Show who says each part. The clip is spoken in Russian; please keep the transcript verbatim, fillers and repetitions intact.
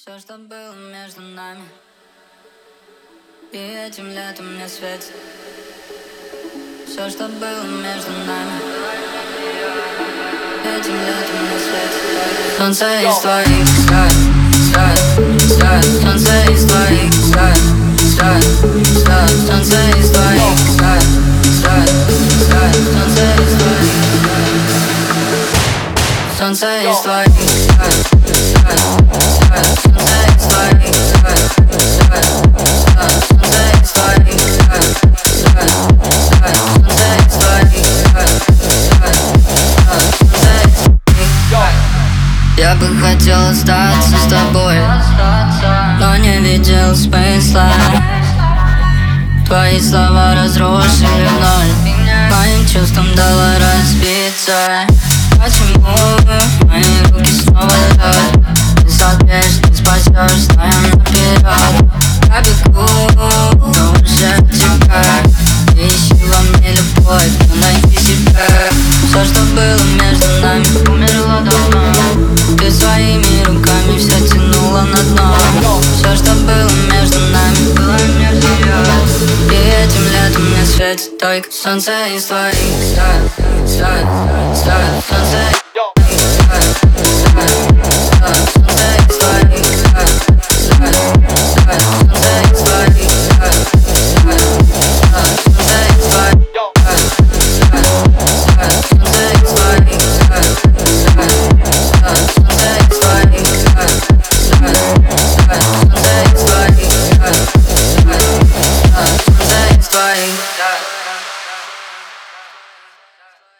Speaker 1: Все, что было между нами, и этим летом мне светит. Все, что было между нами, этим летом мне светит. Солнце из твоих взгляд, взгляд, взгляд. Солнце из твоих взгляд, взгляд, взгляд. Солнце из твоих взгляд, взгляд, взгляд. Солнце из твоих взгляд. Солнце из твоих взгляд, взгляд, взгляд. Солнце из твоих взгляд, взгляд, взгляд. Солнце из твоих взгляд, взгляд, взгляд. Солнце из твоих взгляд, взгляд, взгляд. Солнце из твоих взгляд. Я бы хотел остаться с тобой, но не видел смысла. Твои слова разрушили в ноль, моим чувствам дало разбиться. Почему мои руки снова лед? Ты сотрешь, ты спасешь, знаем наперед. Я бегу, но уже от тебя. Ты ищи во мне любовь, но найди себя. Все, что было между нами, умерло давно. Ты своими руками все тянула на дно. Все, что было между нами, было между нами. И этим летом мне светит только солнце из твоих взгляд, взгляд, взгляд. Солнце